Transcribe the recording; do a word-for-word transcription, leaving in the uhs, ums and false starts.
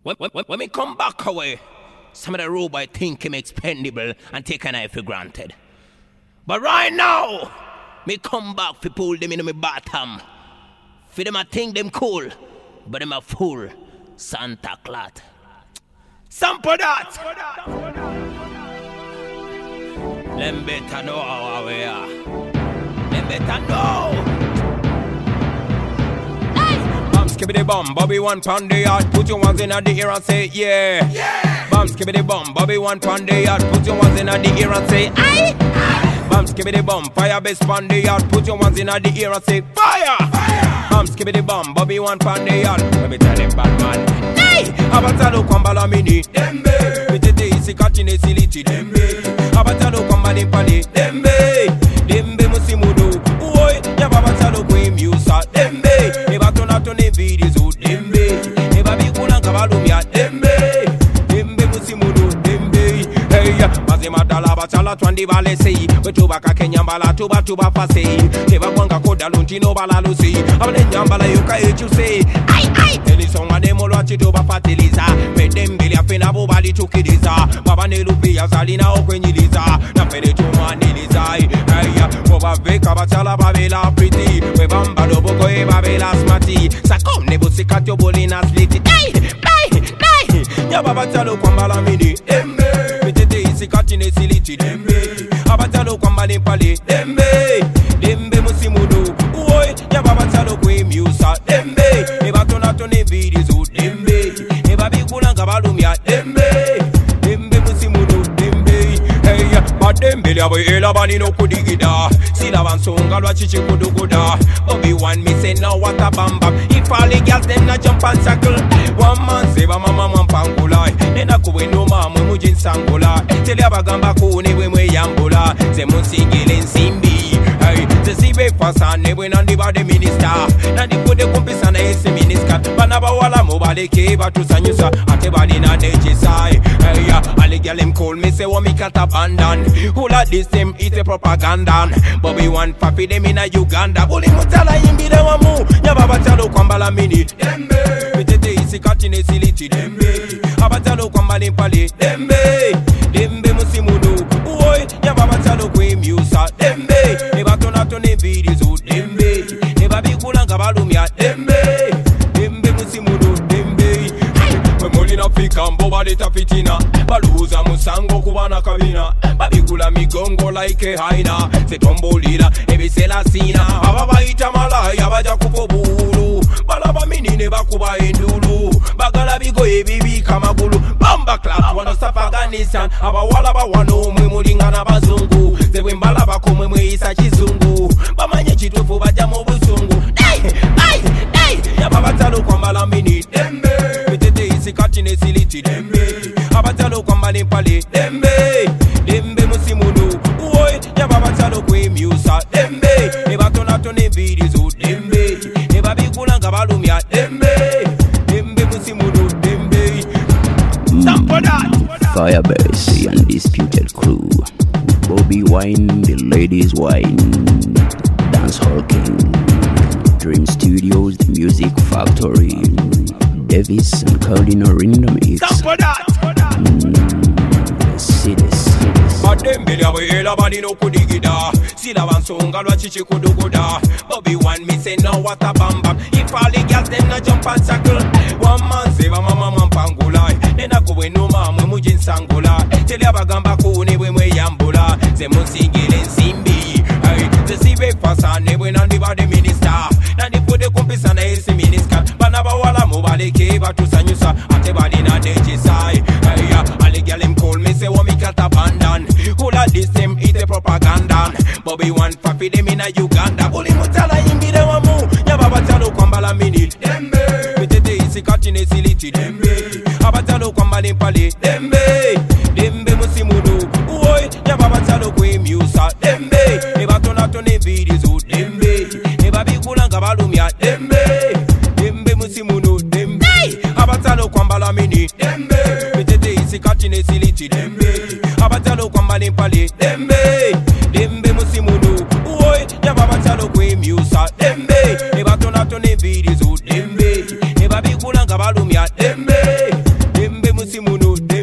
When, when, when me come back away, some of the rude boy think him expendable and take a knife for granted. But right now, me come back for pull them in my bottom. For them I think them cool, but them a fool. Santa Claus. Sample that! Them better know how we are. Them better know. Skibbity bum, Bobby one pound the yard. Put your ones in the ear and say yeah. Yeah. Bum skibbity bum, Bobby one pound the yard. Put your ones in the ear and say aye. Aye. Bum skibbity bum, fire base pound the yard. Put your ones in the ear and say fire. Fire. Bum skibbity bum, Bobby one pound the yard. Let me tell him bad man. Hey. Abatalo kwambala mini. Dembe. Mitete isi kachine siliti. Dembe. Abatalo kwambali pali. Dembe. Dembe musimudu. Uoi. Yababatalo kwe musa. Dembe. Tone videos o dembe eba bikula ngabalumya dembe dembe musimudu dembe hey mazima dalaba chala twandi balesi wetuba ka kenyambala tuba tuba fase teba kwanga koda luntino balalusi abale nyambala yoka echuse ai ai elisonga demolo achituba fatiliza medembele afena bo bali tukiriza baba nelupia salina okwenyiliza na pere tumaniliza hey boba veka bachala babela pretty webamba doboko e babela smati sakom nebo sikatyo bolina sliti hey hey hey nyababatalo kwambala mini dembe mitete isikati ne siliti dembe abatalo kwambale pale dembe dembe musimudu uoi nyababatalo kwe musa dembe ebatona tone videos o dembe ebabikula ngabalumya dembe dembe musimudu dembe hey badembele abo elabani no kudigida sila bansonga lwa chichi kuduguda Bobby one me say now what a bam bam if all the girls them na jump and circle one man say ba mama man pangula nena kuwe no mama mujin sangula tell ya bagamba ko ne we mwe yambula ze musigile nsimbi hey ze sibe fasa ne we nandi ba de minister nandi ko de kompisa na ese minister bana ba wala mobile ke ba tusanyusa ate bali na nejisai hey ya alle girl them call me say what me can't abandon who like this them it's a propaganda Bobby one papi them in a Uganda buli mutala imbi de wamu nyababatalo kwambala mini dembe mitete isikati ne siliti dembe abatalo kwambali pali dembe dembe musimudu uoi nyababatalo kwe musa dembe ebatona tone videos o dembe ebabikula ngabalumya dembe dembe musimudu dembe Molina fika mboba leta fitina baluza musango kubana kabina babigula migongo like haina setombolira ebisela sina ababa ita malaya baja kupobulu balaba minine bakuba endulu bagala bigo ebibi kamagulu bamba clap wana Afghanistan abawala bawano mwe mulingana bazungu zebwe mbala bakomwe mwe isa kizungu bamanye chitufu baja mu busungu hey hey hey yababatalo kwambala mini dembe sikati ne siliti dembe abatalo kwambale pale dembe dembe musimudu uoi nyababatalo kwe musa dembe ebatona tone videos o dembe ebabikula ngabalumya dembe dembe musimudu dembe sample that Firebase, the undisputed crew. Bobby wine, the ladies wine. Dancehall king. Dream Studios, the music factory. Davis and Cardinal in the mix. Sample that mm, see this. Badembele abo elabani no kudigida sila bansonga lwa chichi kuduguda Bobby one me say now what a bam bam if all the girls them na jump and circle one man say ba mama man pangula nena kuwe no mama mujin sangula tell ya bagamba ko ne we mwe yambula ze musigile nsimbi hey ze sibe fasa ne we nandi ba de minister nandi pode kompisa na ese minister bana ba wala mobile ke ba tusanyusa ate bali na dejisai hey ya alle girl them call me say what me can't abandon who like this them it's a propaganda Bobby one papi them in a Uganda buli mutala imbi de wamu nyababatalo kwambala mini dembe mitete isikati ne siliti dembe abatalo kwambale pale dembe dembe musimudu uoi nyababatalo kwe musa dembe ebatona tone videos o dembe ebabikula ngabalumya dembe dembe musimudu dembe abatalo kwambala mini dembe mitete isikati ne siliti dembe abatalo kwambale pale dembe dembe musimudu uoi nyababatalo kwe musa dembe ebatona tone videos o dembe ebabikula ngabalumya dembe do.